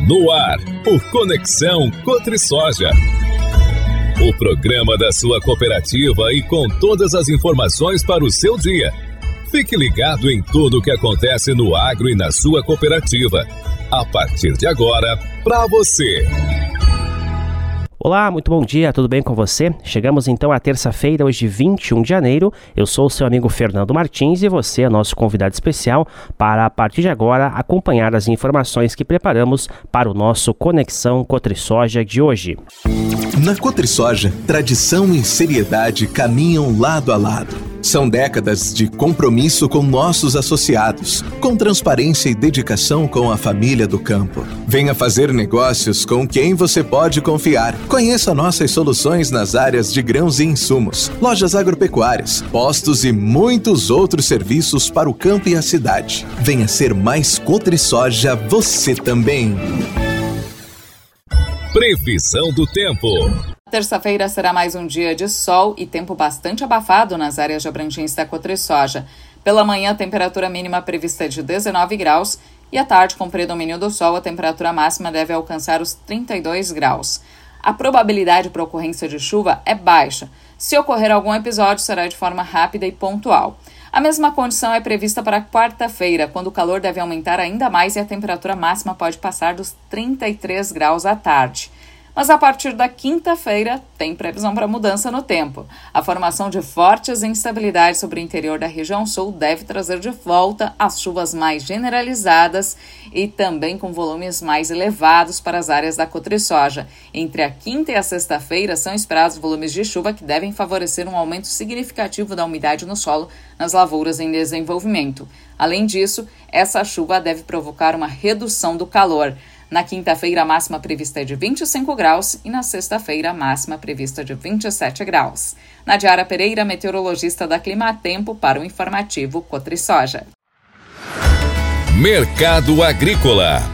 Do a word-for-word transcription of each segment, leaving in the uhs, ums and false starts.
No ar, o Conexão Cotrisoja. O programa da sua cooperativa e com todas as informações para o seu dia. Fique ligado em tudo o que acontece no agro e na sua cooperativa. A partir de agora, para você. Olá, muito bom dia, tudo bem com você? Chegamos então à terça-feira, hoje vinte e um de janeiro. Eu sou o seu amigo Fernando Martins e você é nosso convidado especial para, a partir de agora, acompanhar as informações que preparamos para o nosso Conexão Cotrisoja de hoje. Na Cotrisoja, tradição e seriedade caminham lado a lado. São décadas de compromisso com nossos associados, com transparência e dedicação com a família do campo. Venha fazer negócios com quem você pode confiar. Conheça nossas soluções nas áreas de grãos e insumos, lojas agropecuárias, postos e muitos outros serviços para o campo e a cidade. Venha ser mais Cotrisoja você também. Previsão do tempo. Terça-feira será mais um dia de sol e tempo bastante abafado nas áreas de abrangência da Cotrisoja. Pela manhã, a temperatura mínima prevista é de dezenove graus e à tarde, com predomínio do sol, a temperatura máxima deve alcançar os trinta e dois graus. A probabilidade para ocorrência de chuva é baixa. Se ocorrer algum episódio, será de forma rápida e pontual. A mesma condição é prevista para quarta-feira, quando o calor deve aumentar ainda mais e a temperatura máxima pode passar dos trinta e três graus à tarde. Mas a partir da quinta-feira, tem previsão para mudança no tempo. A formação de fortes instabilidades sobre o interior da região sul deve trazer de volta as chuvas mais generalizadas e também com volumes mais elevados para as áreas da Cotrisoja. Entre a quinta e a sexta-feira, são esperados volumes de chuva que devem favorecer um aumento significativo da umidade no solo nas lavouras em desenvolvimento. Além disso, essa chuva deve provocar uma redução do calor. Na quinta-feira, a máxima prevista é de vinte e cinco graus e na sexta-feira, a máxima prevista é de vinte e sete graus. Nadiara Pereira, meteorologista da Climatempo, para o informativo Cotrisoja. Mercado Agrícola.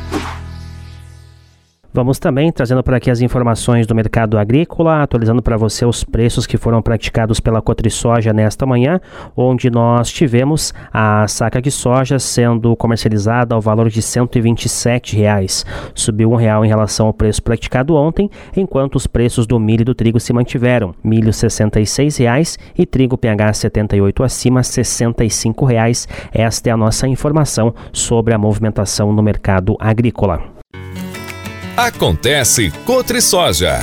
Vamos também trazendo por aqui as informações do mercado agrícola, atualizando para você os preços que foram praticados pela Cotrisoja nesta manhã, onde nós tivemos a saca de soja sendo comercializada ao valor de cento e vinte e sete reais. Subiu um real em relação ao preço praticado ontem, enquanto os preços do milho e do trigo se mantiveram. Milho sessenta e seis reais e trigo P H setenta e oito acima, sessenta e cinco reais. Esta é a nossa informação sobre a movimentação no mercado agrícola. Acontece Cotrisoja.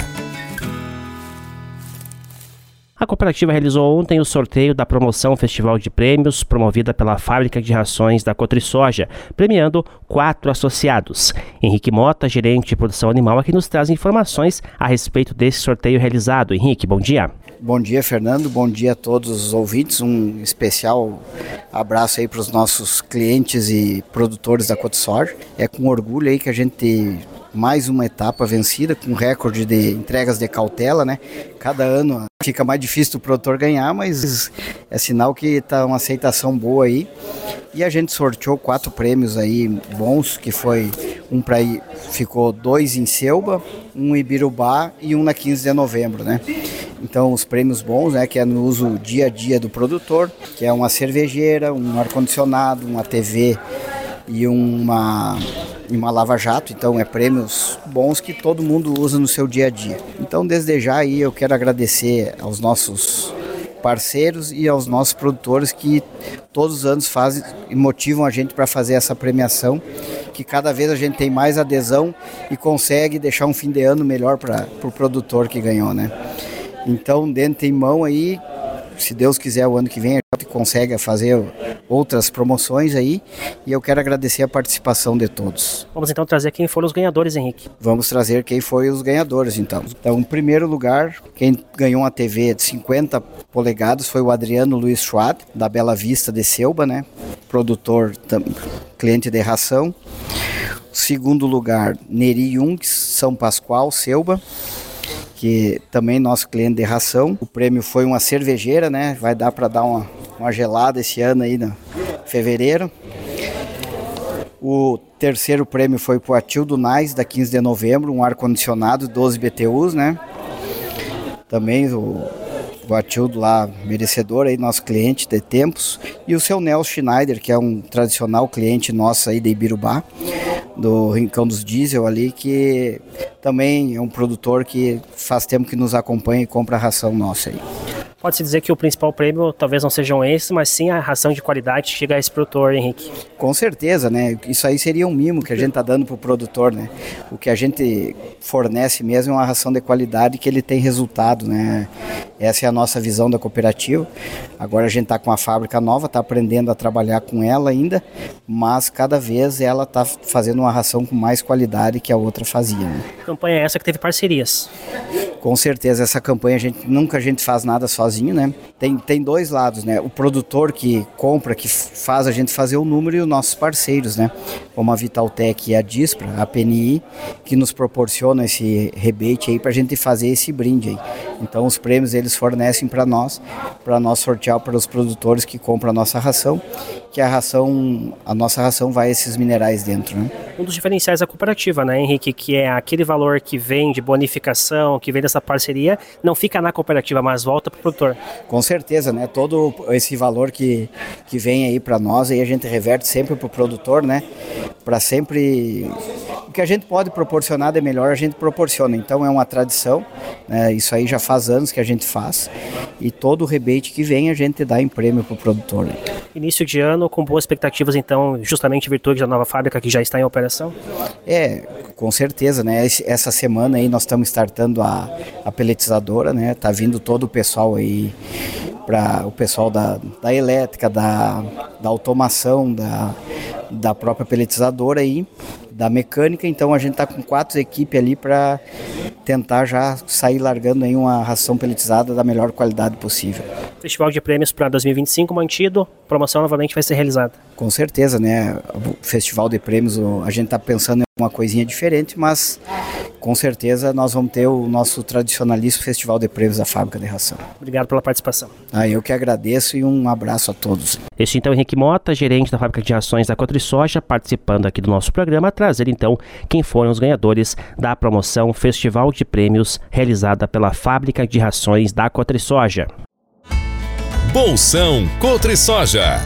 A cooperativa realizou ontem o sorteio da promoção Festival de Prêmios, promovida pela Fábrica de Rações da Cotrisoja, premiando quatro associados. Henrique Mota, gerente de produção animal, aqui nos traz informações a respeito desse sorteio realizado. Henrique, bom dia. Bom dia, Fernando. Bom dia a todos os ouvintes. Um especial abraço aí para os nossos clientes e produtores da Cotrisoja. É com orgulho aí que a gente... mais uma etapa vencida, com recorde de entregas de cautela, né? Cada ano fica mais difícil o produtor ganhar, mas é sinal que está uma aceitação boa aí. E a gente sorteou quatro prêmios aí bons, que foi um para ir, ficou dois em Selba, um em Ibirubá e um na quinze de novembro, né? Então os prêmios bons, né, que é no uso dia a dia do produtor, que é uma cervejeira, um ar-condicionado, uma T V e uma... uma lava-jato, então é prêmios bons que todo mundo usa no seu dia a dia. Então desde já aí eu quero agradecer aos nossos parceiros e aos nossos produtores que todos os anos fazem e motivam a gente para fazer essa premiação, que cada vez a gente tem mais adesão e consegue deixar um fim de ano melhor para o pro produtor que ganhou, né? Então dentro em mão aí, se Deus quiser, o ano que vem a gente consegue fazer outras promoções aí, e eu quero agradecer a participação de todos. Vamos então trazer quem foram os ganhadores, Henrique. Vamos trazer quem foi os ganhadores, então. Então, em primeiro lugar, quem ganhou uma T V de cinquenta polegadas foi o Adriano Luiz Schwab, da Bela Vista de Selba, né? Produtor, cliente de ração. Segundo lugar, Neri Jungs, São Pascoal, Selba, que também nosso cliente de ração. O prêmio foi uma cervejeira, né? Vai dar para dar uma, uma gelada esse ano aí, no fevereiro. O terceiro prêmio foi para o Atildo Nais, da quinze de novembro, um ar-condicionado, doze B T Us, né? Também o, o Atildo lá, merecedor aí, nosso cliente de tempos. E o seu Nelson Schneider, que é um tradicional cliente nosso aí de Ibirubá, do Rincão dos Diesel ali, que também é um produtor que faz tempo que nos acompanha e compra a ração nossa aí. Pode-se dizer que o principal prêmio talvez não sejam esses, mas sim a ração de qualidade que chega a esse produtor, Henrique. Com certeza, né? Isso aí seria um mimo que a gente está dando para o produtor, né? O que a gente fornece mesmo é uma ração de qualidade que ele tem resultado, né? Essa é a nossa visão da cooperativa. Agora a gente está com uma fábrica nova, está aprendendo a trabalhar com ela ainda, mas cada vez ela está fazendo uma ração com mais qualidade que a outra fazia, né? Campanha essa que teve parcerias. Com certeza, essa campanha a gente, nunca a gente faz nada sozinho, né? Tem, tem dois lados, né? O produtor que compra, que faz a gente fazer o número, e os nossos parceiros, né? Como a Vitaltec e a Dispra, a P N I, que nos proporcionam esse rebate aí para a gente fazer esse brinde aí. Então os prêmios eles fornecem para nós, para nós sortear para os produtores que compram a nossa ração, que a ração, a nossa ração vai esses minerais dentro, né? Um dos diferenciais da cooperativa, né, Henrique, que é aquele valor que vem de bonificação, que vem dessa parceria, não fica na cooperativa, mas volta para o produtor. Com certeza, né? Todo esse valor que, que vem aí para nós, aí a gente reverte sempre para o produtor, né? Para sempre... O que a gente pode proporcionar de melhor, a gente proporciona. Então é uma tradição, né? Isso aí já faz anos que a gente faz. E todo o rebate que vem a gente dá em prêmio para o produtor, né? Início de ano com boas expectativas, então, justamente em virtude da nova fábrica que já está em operação? É, com certeza, né? Essa semana aí nós estamos startando a, a peletizadora, né? Tá vindo todo o pessoal aí, para o pessoal da, da elétrica, da, da automação, da, da própria peletizadora aí, da mecânica. Então a gente está com quatro equipes ali para tentar já sair largando aí uma ração peletizada da melhor qualidade possível. Festival de prêmios para dois mil e vinte e cinco mantido, promoção novamente vai ser realizada. Com certeza, né? O Festival de Prêmios, a gente está pensando em uma coisinha diferente, mas com certeza nós vamos ter o nosso tradicionalíssimo Festival de Prêmios da Fábrica de Ração. Obrigado pela participação. Ah, eu que agradeço e um abraço a todos. Este então é Henrique Mota, gerente da Fábrica de Rações da Cotrisoja, participando aqui do nosso programa, trazer então quem foram os ganhadores da promoção Festival de Prêmios realizada pela Fábrica de Rações da Cotrisoja. Bolsão Cotrisoja.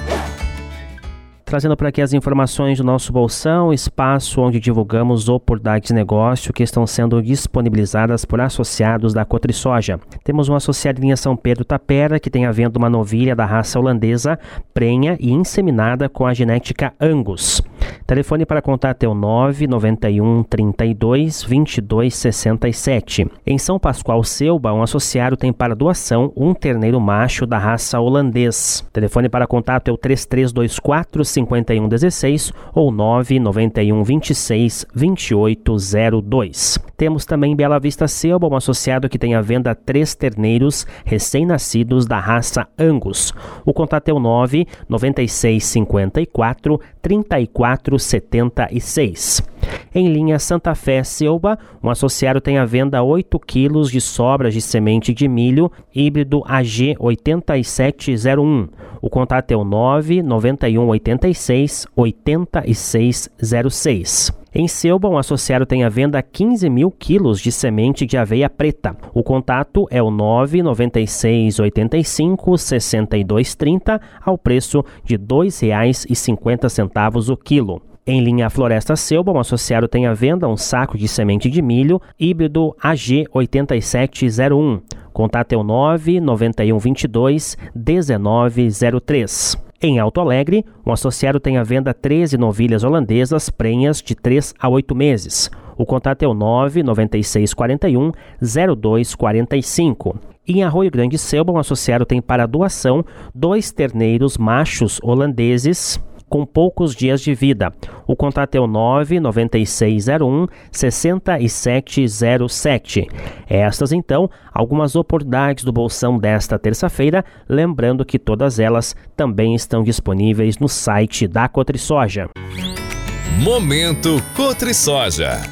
Trazendo para aqui as informações do nosso Bolsão, espaço onde divulgamos oportunidades de negócio que estão sendo disponibilizadas por associados da Cotrisoja. Temos um associado em linha São Pedro Tapera que tem à venda uma novilha da raça holandesa, prenha e inseminada com a genética Angus. Telefone para contato é o nove nove um, trinta e dois, vinte e dois, sessenta e sete. Em São Pascoal Selba, um associado tem para doação um terneiro macho da raça holandês. Telefone para contato é o três três dois quatro, cinco um um seis ou nove nove um, vinte e seis, vinte e oito zero dois. Temos também em Bela Vista Selba, um associado que tem à venda três terneiros recém-nascidos da raça Angus. O contato é o nove nove seis cinco quatro, trinta e quatro setenta e seis. Em linha Santa Fé Selba, um associado tem à venda oito quilos de sobras de semente de milho híbrido A G oito sete zero um. O contato é o nove nove um, oito seis, oito seis zero seis. Em Selba, um associado tem à venda quinze mil quilos de semente de aveia preta. O contato é o nove nove seis, oito cinco, seis dois três zero ao preço de dois reais e cinquenta centavos o quilo. Em linha Floresta Selba, um associado tem à venda um saco de semente de milho híbrido A G oito sete zero um. Contato é o nove nove um, vinte e dois, dezenove zero três. Em Alto Alegre, um associado tem à venda treze novilhas holandesas prenhas de três a oito meses. O contato é o nove nove seis quatro um, zero dois quatro cinco. Em Arroio Grande Selba, um associado tem para doação dois terneiros machos holandeses com poucos dias de vida. O contato é o nove nove seis zero um, seis sete zero sete. Estas, então, algumas oportunidades do Bolsão desta terça-feira, lembrando que todas elas também estão disponíveis no site da Cotrisoja. Momento Cotrisoja.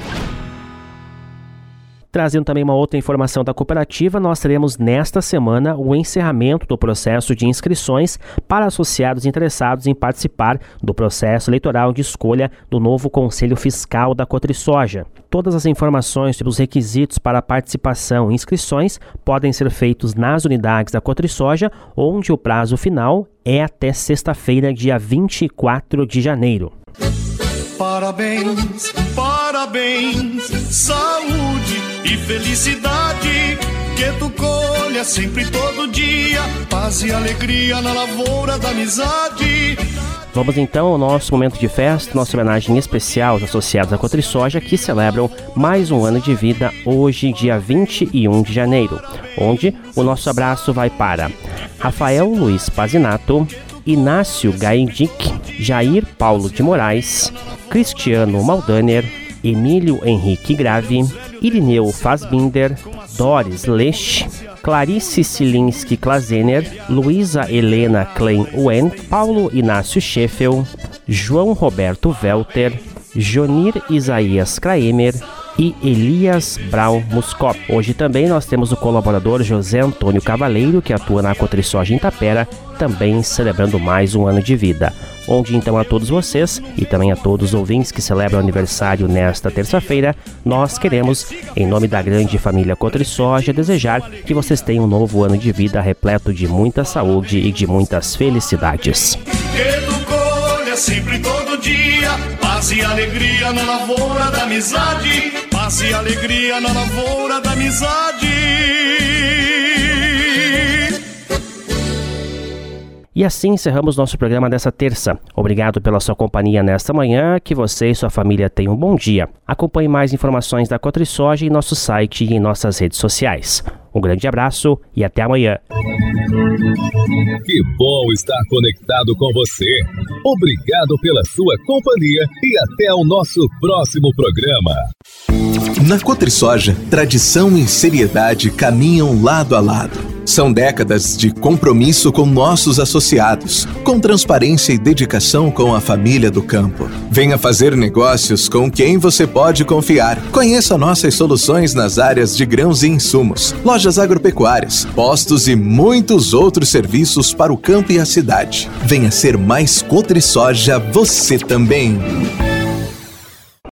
Trazendo também uma outra informação da cooperativa, nós teremos nesta semana o encerramento do processo de inscrições para associados interessados em participar do processo eleitoral de escolha do novo Conselho Fiscal da Cotrisoja. Todas as informações sobre os requisitos para participação e inscrições podem ser feitos nas unidades da Cotrisoja, onde o prazo final é até sexta-feira, dia vinte e quatro de janeiro. Parabéns, parabéns, saúde e felicidade, que tu colha sempre todo dia, paz e alegria na lavoura da amizade. Vamos então ao nosso momento de festa, nossa homenagem especial aos associados da Cotrisoja que celebram mais um ano de vida hoje, dia vinte e um de janeiro, onde o nosso abraço vai para Rafael Luiz Pazinato, Inácio Gaindic, Jair Paulo de Moraes, Cristiano Maldaner, Emílio Henrique Grave, Irineu Fassbinder, Doris Lech, Clarice Silinski Klazener, Luísa Helena Klein Wen, Paulo Inácio Scheffel, João Roberto Welter, Jonir Isaías Kraemer e Elias Brau Muscop. Hoje também nós temos o colaborador José Antônio Cavaleiro, que atua na Cotrisoja em Tapera, também celebrando mais um ano de vida. Onde então a todos vocês e também a todos os ouvintes que celebram aniversário nesta terça-feira, nós queremos, em nome da grande família Cotrisoja, desejar que vocês tenham um novo ano de vida repleto de muita saúde e de muitas felicidades. Que tu colha sempre todo dia, paz e alegria na lavoura da amizade, paz e alegria na lavoura da amizade. E assim encerramos nosso programa dessa terça. Obrigado pela sua companhia nesta manhã, que você e sua família tenham um bom dia. Acompanhe mais informações da Cotrisoja em nosso site e em nossas redes sociais. Um grande abraço e até amanhã. Que bom estar conectado com você. Obrigado pela sua companhia e até o nosso próximo programa. Na Cotrisoja, tradição e seriedade caminham lado a lado. São décadas de compromisso com nossos associados, com transparência e dedicação com a família do campo. Venha fazer negócios com quem você pode confiar. Conheça nossas soluções nas áreas de grãos e insumos, lojas agropecuárias, postos e muitos outros serviços para o campo e a cidade. Venha ser mais Cotrisoja você também.